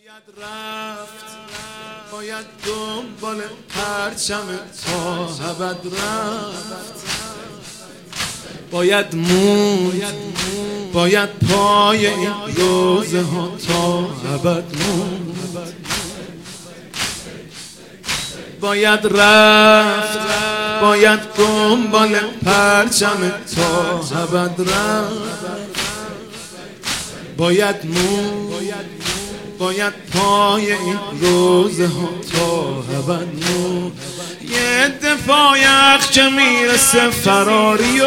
باید رفت، باید دنبال پرچم تا ابد رفت، باید موند، باید پای این روزه ها تا ابد موند، باید رفت، باید دنبال پرچم تا ابد رفت، باید موند، باید پای این روزه ها تا ابد موند. یه عده پای اخچه میرسه فراری و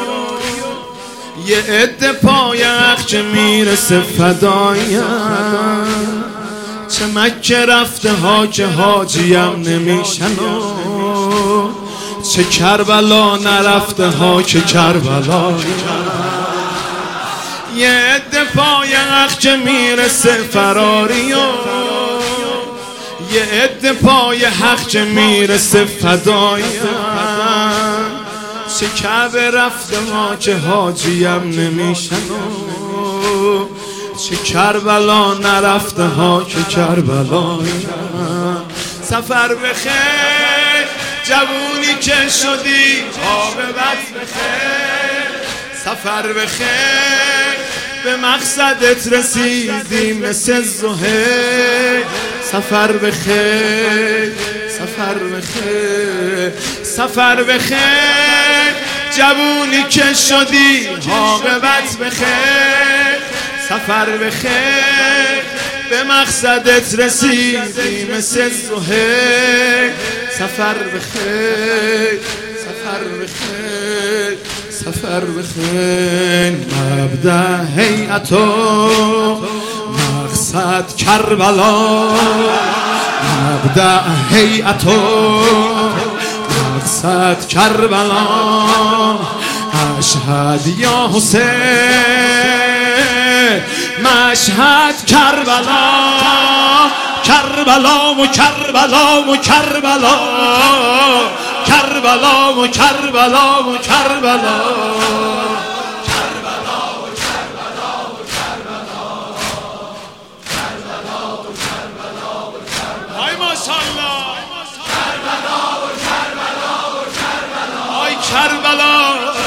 یه عده پای اخچه میرسه فدایم، چه مکه رفته ها که حاجیم نمیشن و چه کربلا نرفته ها که کربلایم. یه عده پای اخچه میرسه فراری و یه عده پای حقچه میرسه فدایم، چه کعبه رفته ما که حاجیم نمیشن و چه کربلا نرفته ها که کربلایم. سفر بخیر جوونی که شدی عاقبت بخیر، سفر بخیر به مقصدت رسیدی مثل زهیر. سفر بخیر، سفر بخیر، سفر بخیر جوونی که شدی عاقبت بخیر، سفر بخیر به مقصدت رسیدی مثل زهیر. سفر بخیر، سفر بخیر، سفر بخیر. مبدأ هیئت و مقصد کربلا، مبدأ هیئت و مقصد کربلا. اشهد یا حسین مشهد کربلا، کربلا و کربلا و کربلا، کربلا و کربلا و کربلا، کربلا و کربلا و کربلا، کربلا و کربلا و کربلا. ای ماشاءالله کربلا و کربلا و کربلا، ای کربلا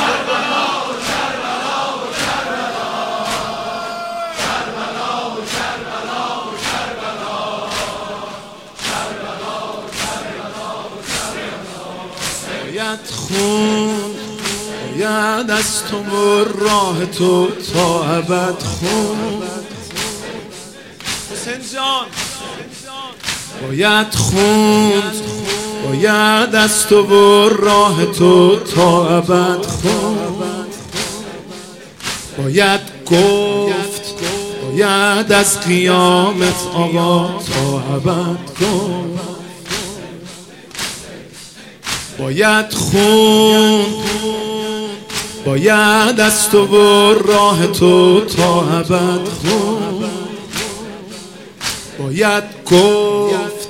باید خون، باید از تو و راه تو تا ابد خون. حسین جان باید خون، باید از تو و راه تو تا ابد خون. باید گفت، باید از قیامت آقا تا ابد گفت. باید خون، باید از تو و راه تو تا ابد خون. باید گفت،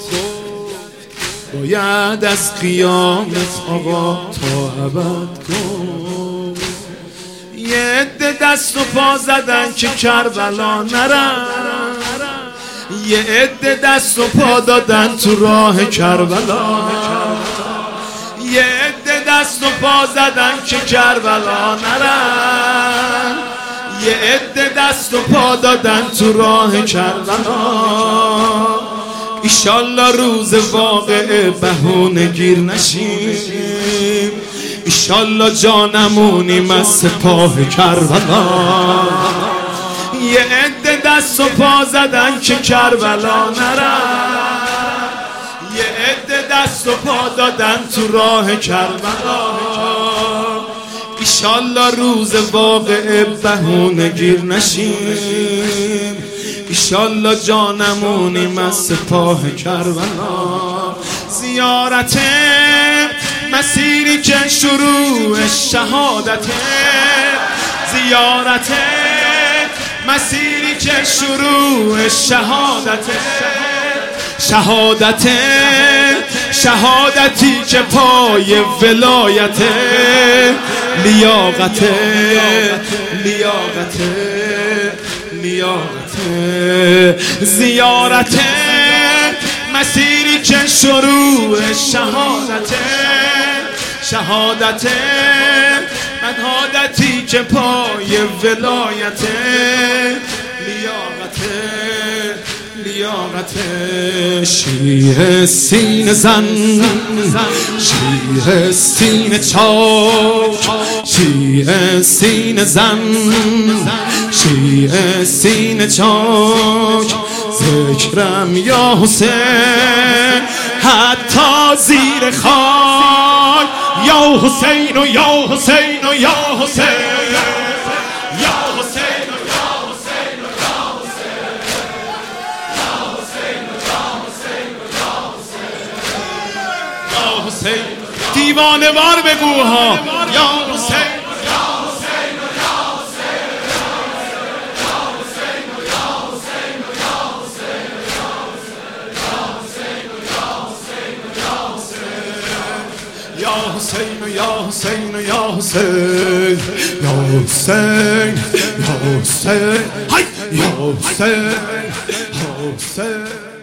باید از قیامت آقا تا ابد گفت. یه عده دست و پا زدن که کربلا نرن، یه عده دست و پا دادن تو راه کربلا، یه عده دست و پا زدن که کربلا نرن، یه عده دست و پا دادن تو راه کربلا. ایشالله روز واقعه بهونه گیر نشیم، ایشالله جانمونیم از سپاه کربلا. یه عده دست و پا زدن که کربلا نرن، یه عده دست و پا دادن تو راه کربلا. ایشالله روز واقعه بهونه گیر نشیم، ایشالله جانمونیم از سپاه کربلا. زیارت مسیری که شروع شهادت، زیارت مسیری که شروع شهادت، شهادت شهادتی که پای ولایت، لیاقت لیاقت لیاقت زیارت مسیری که شروع شهادت شهادتی که پای ولایت لیاقت شیعه سینه زن شیعه سینه چاک شیعه سینه زن شیعه سینه چاک ذکرم یا حسین حتی زیر خاک یا حسین و یا حسین و یا حسین دیوانه وار بگو ها یا حسین یا حسین یا حسین یا حسین یا حسین یا حسین یا حسین یا حسین